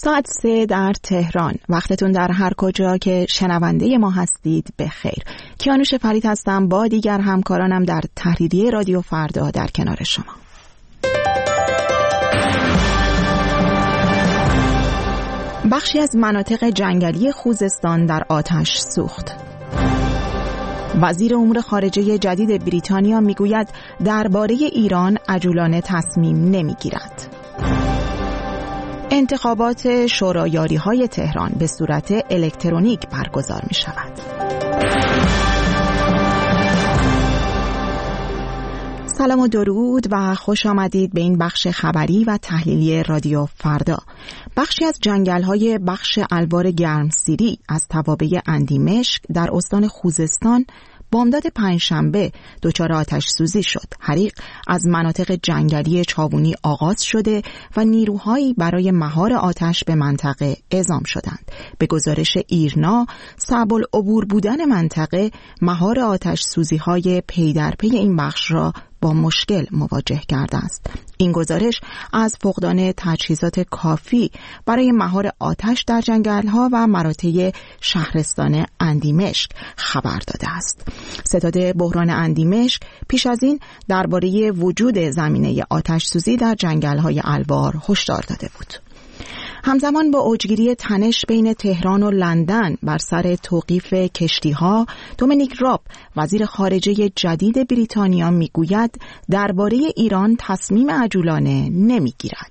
ساعت 3 در تهران. وقتتون در هر کجا که شنونده ما هستید بخیر. کیانوش فرید هستم با دیگر همکارانم در تحریریه رادیو فردا در کنار شما. بخشی از مناطق جنگلی خوزستان در آتش سوخت. وزیر امور خارجه جدید بریتانیا میگوید درباره ایران عجولانه تصمیم نمیگیرد. انتخابات شورایاری‌های تهران به صورت الکترونیک برگزار می شود. سلام و درود و خوش آمدید به این بخش خبری و تحلیلی رادیو فردا. بخشی از جنگل‌های بخش الوار گرمسیری از توابع اندیمشک در استان خوزستان بامداد پنجشنبه دچار آتش سوزی شد. حریق از مناطق جنگلی چاوونی آغاز شده و نیروهایی برای مهار آتش به منطقه اعزام شدند. به گزارش ایرنا، صعب العبور بودن منطقه مهار آتش سوزی‌های پی در پی این بخش را با مشکل مواجه کرده است. این گزارش از فقدان تجهیزات کافی برای مهار آتش در جنگل‌ها و مراتع شهرستان اندیمشک خبر داده است. ستاد بحران اندیمشک پیش از این درباره وجود زمینه آتش سوزی در جنگل‌های الوار هشدار داده بود. همزمان با اوجگیری تنش بین تهران و لندن بر سر توقیف کشتی‌ها، دومینیک راب، وزیر خارجه جدید بریتانیا میگوید درباره ایران تصمیم عجولانه نمیگیرد.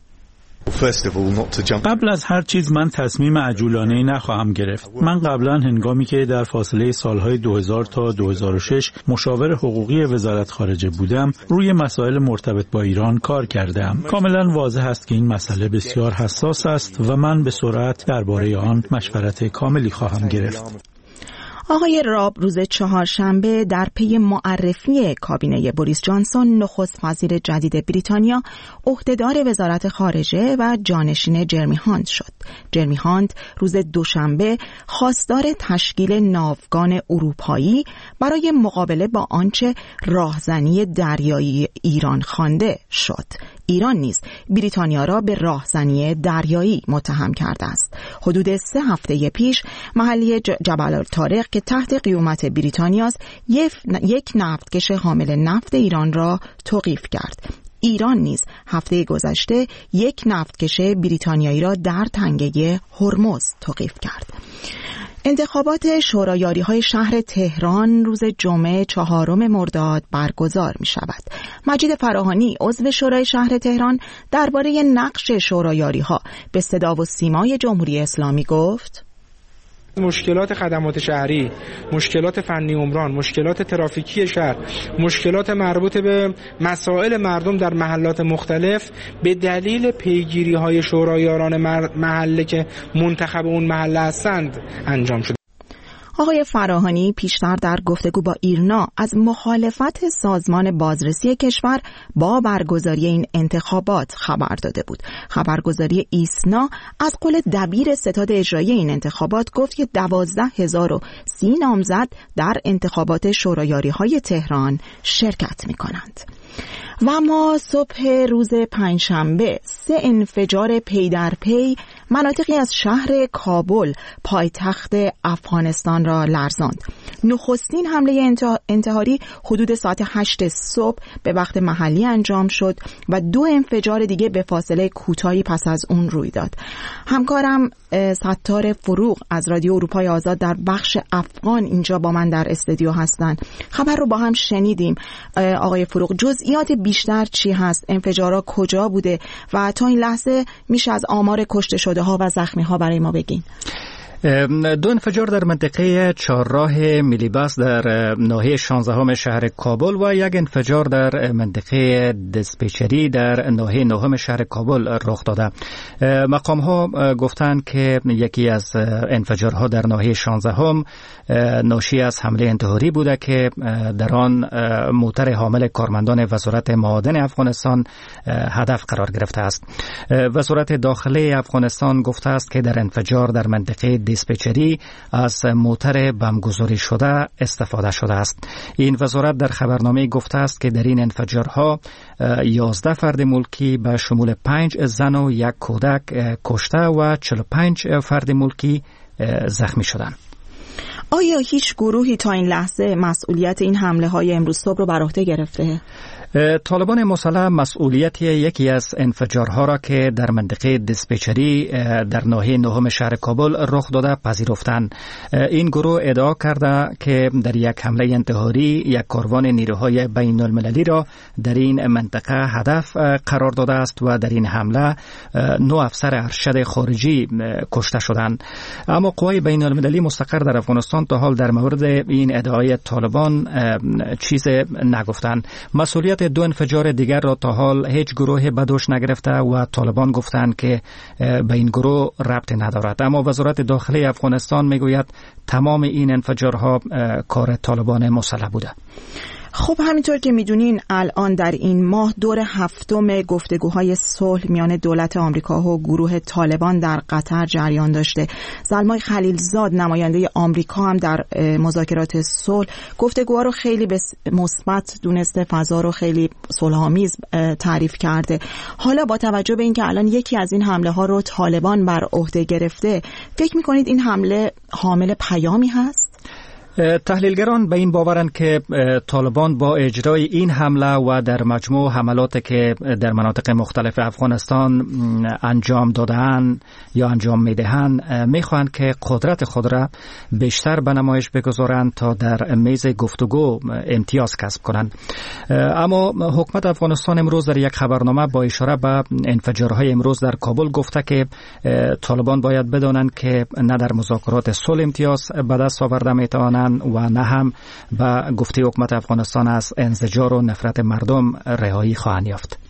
قبل از هر چیز من تصمیم عجولانه‌ای نخواهم گرفت. من قبلا هنگامی که در فاصله سالهای 2000 تا 2006 مشاور حقوقی وزارت خارجه بودم، روی مسائل مرتبط با ایران کار کردم. کاملا واضح است که این مسئله بسیار حساس است و من به سرعت درباره آن مشورت کاملی خواهم گرفت. آقای راب روز چهارشنبه در پی معرفی کابینه بوریس جانسون نخست وزیر جدید بریتانیا عهدهدار وزارت خارجه و جانشین جرمی هانت شد. جرمی هانت روز دوشنبه خواستار تشکیل ناوگان اروپایی برای مقابله با آنچه راهزنی دریایی ایران خوانده شد. ایران نیز بریتانیا را به راهزنی دریایی متهم کرده است. حدود 3 هفته پیش محلی جبل الطارق که تحت قیومت بریتانیاست یک نفتکش حامل نفت ایران را توقیف کرد. ایران نیز هفته گذشته یک نفتکش بریتانیایی را در تنگه هرمز توقیف کرد. انتخابات شورایاری‌های شهر تهران روز جمعه 4 مرداد برگزار می شود. مجید فراهانی عضو شورای شهر تهران درباره نقش شورایاری‌ها به صدا و سیمای جمهوری اسلامی گفت: مشکلات خدمات شهری، مشکلات فنی عمران، مشکلات ترافیکی شهر، مشکلات مربوط به مسائل مردم در محلات مختلف به دلیل پیگیری‌های شورایاران محله که منتخب اون محله هستند انجام شده. آقای فراهانی پیشتر در گفتگو با ایرنا از مخالفت سازمان بازرسی کشور با برگزاری این انتخابات خبر داده بود. خبرگزاری ایسنا از قول دبیر ستاد اجرایی این انتخابات گفت که 12030 نامزد در انتخابات شورایاری‌های تهران شرکت می‌کنند. و اما صبح روز پنجشنبه 3 انفجار پی در پی مناطقی از شهر کابل پایتخت افغانستان را لرزاند. نخستین حمله انتحاری حدود ساعت 8 صبح به وقت محلی انجام شد و 2 انفجار دیگه به فاصله کوتاهی پس از اون روی داد. همکارم ستار فروغ از رادیو اروپای آزاد در بخش افغان اینجا با من در استودیو هستن. خبر رو با هم شنیدیم. آقای فروغ، جزئیات بیشتر چی هست؟ انفجارها کجا بوده و تا این لحظه میشه از آمار کشته شده ها و زخمی ها برای ما بگین؟ 2 انفجار در منطقه چهارراه میلیباس در ناحیه 16 شهر کابل و 1 انفجار در منطقه دیسپچری در ناحیه 9 شهر کابل رخ داده. مقام ها گفتند که یکی از انفجارها در ناحیه 16 ناشی از حمله انتحاری بوده که در آن موتر حامل کارمندان وزارت معادن افغانستان هدف قرار گرفته است. وزارت داخلی افغانستان گفته است که در انفجار در منطقه دیسپچری از موتر بمبگذاری شده استفاده شده است. این وزارت در خبرنامه گفته است که در این انفجارها 11 فرد ملکی به شمول 5 زن و 1 کودک کشته و 45 فرد ملکی زخمی شدند. آیا هیچ گروهی تا این لحظه مسئولیت این حمله های امروز صبح رو بر عهده گرفته؟ طالبان مسلح مسئولیت یکی از انفجارها را که در منطقه دیسپچری در ناحیه نهم شهر کابل رخ داده پذیرفتند. این گروه ادعا کرده که در یک حمله انتحاری یک کاروان نیروهای بین المللی را در این منطقه هدف قرار داده است و در این حمله 9 افسر ارشد خارجی کشته شدند. اما قوای بین المللی مستقر در افغانستان تا حال در مورد این ادعای طالبان چیز نگفتند. مسئولیت 2 انفجار دیگر را تا حال هیچ گروه به دوش نگرفته و طالبان گفتند که به این گروه ربطی ندارد. اما وزارت داخلی افغانستان میگوید تمام این انفجارها کار طالبان مسلح بوده. خب همینطور که میدونین الان در این ماه دور 7م گفتگوهای صلح میان دولت آمریکا و گروه طالبان در قطر جریان داشته. زلمای خلیلزاد نماینده آمریکا هم در مذاکرات صلح گفتگوها رو خیلی مثبت دونسته، فضا رو خیلی صلح‌آمیز تعریف کرده. حالا با توجه به اینکه الان یکی از این حمله ها رو طالبان بر عهده گرفته، فکر میکنید این حمله حامل پیامی هست؟ تحلیلگران به این باورند که طالبان با اجرای این حمله و در مجموع حملاتی که در مناطق مختلف افغانستان انجام داده‌اند یا انجام می‌دهند می‌خواهند که قدرت خود را بیشتر به نمایش بگذارند تا در میز گفتگو امتیاز کسب کنند. اما حکومت افغانستان امروز در یک خبرنامه با اشاره به انفجارهای امروز در کابل گفته که طالبان باید بدانند که نه در مذاکرات صلح امتیاز به دست آورده می‌توانند و نه هم به گفته حکومت افغانستان از انزجار و نفرت مردم رهایی خواهند یافت.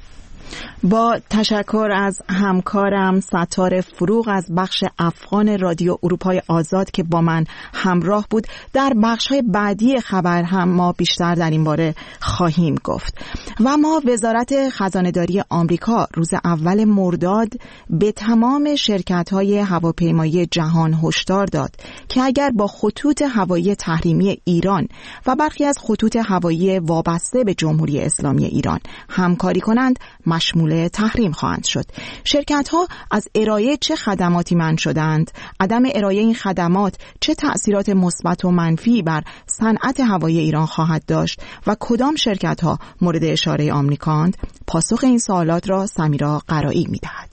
با تشکر از همکارم ستاره فروغ از بخش افغان رادیو اروپای آزاد که با من همراه بود. در بخش‌های بعدی خبر هم ما بیشتر در این باره خواهیم گفت. و ما وزارت خزانه‌داری آمریکا روز اول مرداد به تمام شرکت‌های هواپیمایی جهان هشدار داد که اگر با خطوط هوایی تحریمی ایران و برخی از خطوط هوایی وابسته به جمهوری اسلامی ایران همکاری کنند مشمول تحریم خواهند شد. شرکت‌ها از ارائه چه خدماتی منع شدند؟ عدم ارائه این خدمات چه تأثیرات مثبت و منفی بر صنعت هوایی ایران خواهد داشت و کدام شرکت‌ها مورد اشاره آمریکاند؟ پاسخ این سوالات را سمیرا قرایی می‌دهد.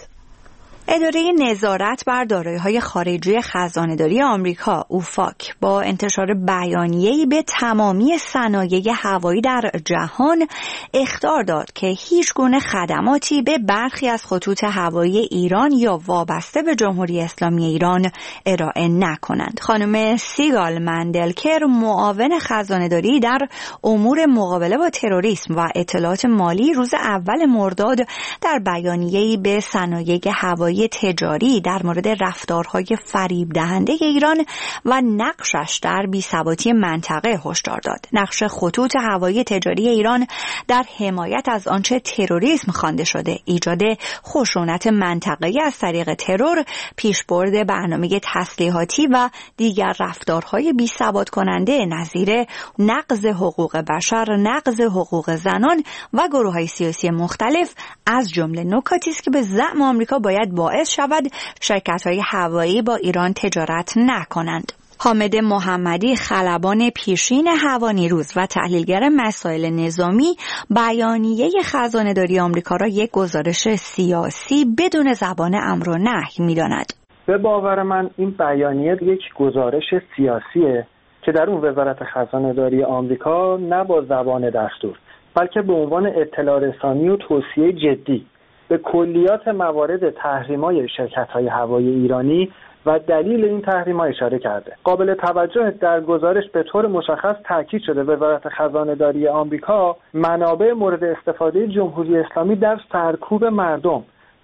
اداره نظارت بر دارایی‌های خارجی خزانه‌داری آمریکا اوفاک با انتشار بیانیه‌ای به تمامی صنایع هوایی در جهان اخطار داد که هیچ گونه خدماتی به برخی از خطوط هوایی ایران یا وابسته به جمهوری اسلامی ایران ارائه نکنند. خانم سیگال مندلکر معاون خزانه‌داری در امور مقابله با تروریسم و اطلاعات مالی روز اول مرداد در بیانیه‌ای به صنایع هوایی تجاری در مورد رفتارهای فریب دهنده ایران و نقشش در بی‌ثباتی منطقه هشدار داد. نقش خطوط هوایی تجاری ایران در حمایت از آنچه تروریسم خوانده شده، ایجاد خشونت منطقه‌ای از طریق ترور، پیشبرد برنامه تسلیحاتی و دیگر رفتارهای بی‌ثبات کننده نظیر نقض حقوق بشر، نقض حقوق زنان و گروه‌های سیاسی مختلف از جمله نکاتی است که به زعم آمریکا باید باعث شود شرکت‌های هوایی با ایران تجارت نکنند. حامد محمدی خلبان پیشین هوانیروز و تحلیلگر مسائل نظامی بیانیه خزانه‌داری آمریکا را یک گزارش سیاسی بدون زبان امر و نهی می‌داند. به باور من این بیانیه یک گزارش سیاسیه که در اون وزارت خزانه‌داری آمریکا نه با زبان دستور بلکه به عنوان اطلاع رسانی و توصیه جدی به کلیات موارد تحریم‌های شرکت‌های هوایی ایرانی و دلیل این تحریم‌ها اشاره کرده. قابل توجه در گزارش به طور مشخص تاکید شده وزارت خزانه‌داری آمریکا منابع مورد استفاده جمهوری اسلامی در سرکوب مردم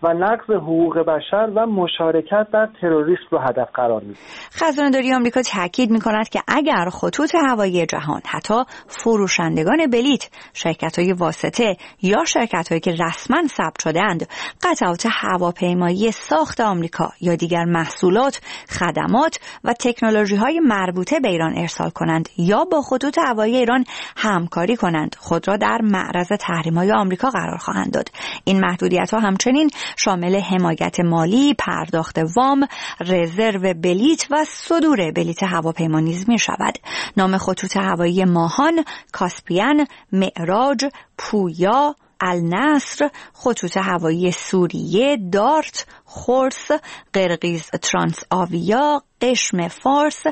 و نقض حقوق بشر و مشارکت در تروریسم رو هدف قرار میده. خزانه‌داری آمریکا تاکید می‌کند که اگر خطوط هوایی جهان، حتی فروشندگان بلیط، شرکت‌های واسطه یا شرکت‌هایی که رسما ثبت شده‌اند، قطعات هواپیمایی ساخت آمریکا یا دیگر محصولات، خدمات و تکنولوژی‌های مربوطه به ایران ارسال کنند یا با خطوط هوایی ایران همکاری کنند، خود را در معرض تحریم‌های آمریکا قرار خواهند داد. این محدودیت‌ها همچنین شامل حمایت مالی، پرداخت وام، رزرو بلیط و صدور بلیط هواپیما نیز می‌شود. نام خطوط هوایی ماهان، کاسپیان، معراج، پویا، النصر، خطوط هوایی سوریه، دارت، خورس، قرقیز ترانس آویا، قشم فارس،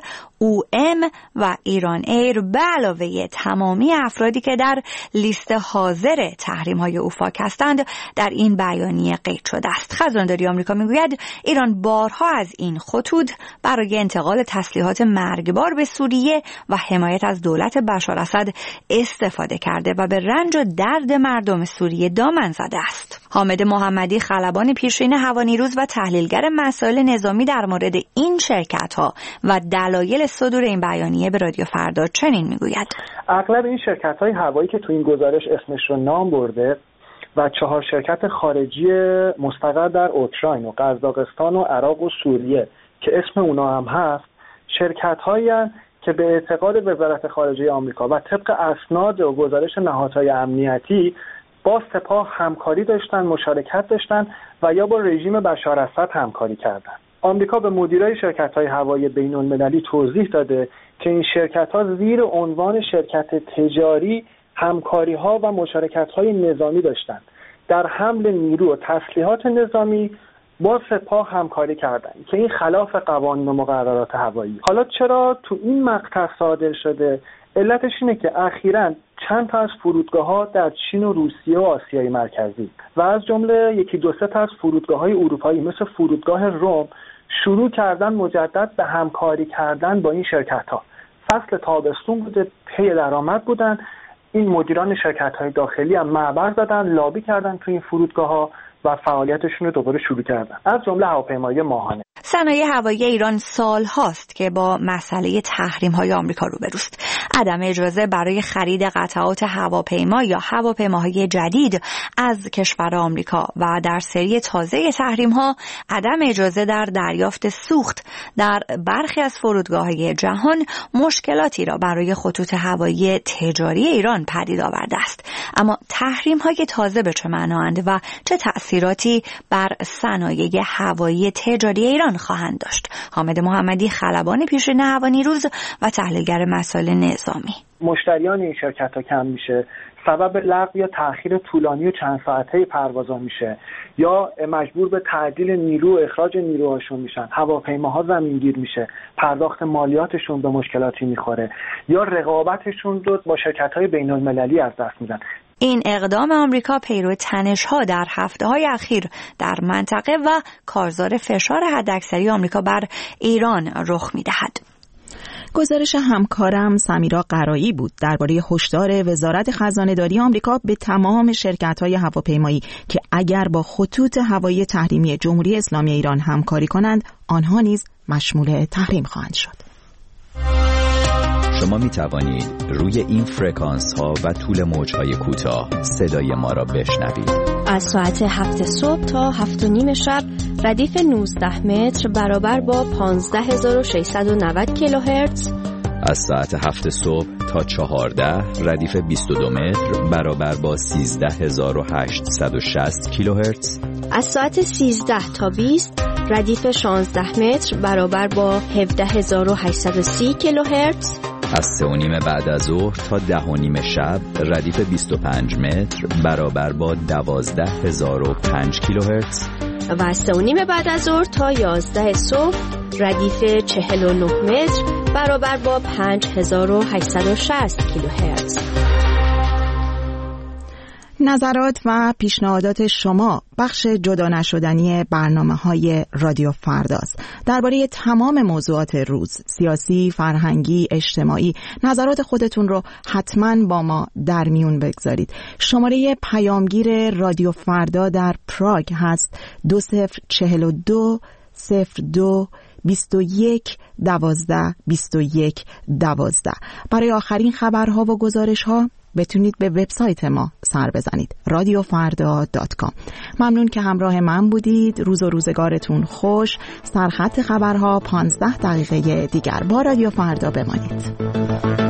OM و ایران ایر به علاوه تمامی افرادی که در لیست حاضر تحریم‌های اوفاک هستند در این بیانیه قید شده است. خزانه‌داری آمریکا میگوید ایران بارها از این خطوط برای انتقال تسلیحات مرگبار به سوریه و حمایت از دولت بشار اسد استفاده کرده و به رنج و درد مردم سوریه دامن زده است. حامد محمدی، خلبان پیشین هوانیروز و تحلیلگر مسائل نظامی، در مورد این شرکت‌ها و دلایل صدور این بیانیه به رادیو فردا چنین میگوید: اغلب این شرکت‌های هوایی که تو این گزارش اسمش رو نام برده و 4 شرکت خارجی مستقر در اوکراین و قزاقستان و عراق و سوریه که اسم اونا هم هست، شرکت‌هایی هستند که به اعتقاد وزارت خارجه آمریکا و طبق اسناد و گزارش نهادهای امنیتی با سپاه همکاری داشتن، مشارکت داشتن و یا با رژیم بشار اسد همکاری کردن. آمریکا به مدیرای شرکت‌های هوایی بین‌المللی توضیح داده که این شرکت‌ها زیر عنوان شرکت تجاری همکاری‌ها و مشارکت‌های نظامی داشتند. در حمل نیرو و تسلیحات نظامی با سپاه همکاری کردند که این خلاف قوانین و مقررات هوایی. حالا چرا تو این مقطع صادر شده؟ علتش اینه که اخیراً چند تا از فرودگاه‌ها در چین و روسیه و آسیای مرکزی و از جمله 1-2 تا از فرودگاه‌های اروپایی مثل فرودگاه روم شروع کردن مجدد به همکاری کردن با این شرکت‌ها. فصل تابستون بوده، پی درآمد بودن، این مدیران شرکت‌های داخلی هم معبر زدن، لابی کردن تو این فرودگاه‌ها و فعالیتشون رو دوباره شروع کردن، از جمله هواپیمایی ماهانه. صنایع هوایی ایران سال هاست که با مسئله تحریم‌های آمریکا روبروست. عدم اجازه برای خرید قطعات هواپیما یا هواپیماهای جدید از کشور آمریکا و در سری تازه تحریم‌ها عدم اجازه در دریافت سوخت در برخی از فرودگاه‌های جهان مشکلاتی را برای خطوط هوایی تجاری ایران پدید آورده است. اما تحریم‌های تازه به چه معنااند و چه تأثیراتی بر صنایع هوایی تجاری ایران خواهند داشت؟ حامد محمدی، خلبان پیشین هوانیروز و تحلیلگر مسائل نظامی: مشتریان این شرکت‌ها کم میشه، سبب لغو یا تأخیر طولانی و چند ساعته پروازها میشه، یا مجبور به تعدیل نیرو و اخراج نیروهاشون میشن، هواپیماها زمینگیر میشه، پرداخت مالیاتشون به مشکلاتی میخوره، یا رقابتشون رو با شرکت‌های بین‌المللی از دست میدن. این اقدام آمریکا پیرو تنش‌ها در هفته‌های اخیر در منطقه و کارزار فشار حداکثری آمریکا بر ایران رخ می‌دهد. گزارش همکارم سمیرا قرایی بود درباره هشدار وزارت خزانه‌داری آمریکا به تمام شرکت‌های هواپیمایی که اگر با خطوط هوایی تحریمی جمهوری اسلامی ایران همکاری کنند، آنها نیز مشمول تحریم خواهند شد. شما می توانید روی این فرکانس ها و طول موج های کوتاه صدای ما را بشنوید. از ساعت 7 صبح تا 7:30 شب ردیف 19 متر برابر با 15690 کیلوهرتز. از ساعت 7 صبح تا 14 ردیف 22 متر برابر با 13860 کیلوهرتز. از ساعت 13 تا 20 ردیف 16 متر برابر با 17830 کیلوهرتز. از 3:30 بعد از ظهر تا 10:30 شب ردیف 25 متر برابر با 12005 کیلوهرتز. و از 3:30 بعد از ظهر تا 11 صبح ردیف 49 متر برابر با 5860 کیلوهرتز. نظرات و پیشنهادات شما بخش جدا نشدنی برنامه‌های رادیو فرداست. درباره تمام موضوعات روز، سیاسی، فرهنگی، اجتماعی، نظرات خودتون رو حتما با ما در میون بگذارید. شماره پیامگیر رادیو فردا در پراگ هست 2042 02 21 12 21 12. برای آخرین خبرها و گزارش‌ها بتونید به وبسایت ما سر بزنید radiofarda.com. ممنون که همراه من بودید. روز و روزگارتون خوش. سرخط خبرها 15 دقیقه دیگر با رادیو فردا بمانید.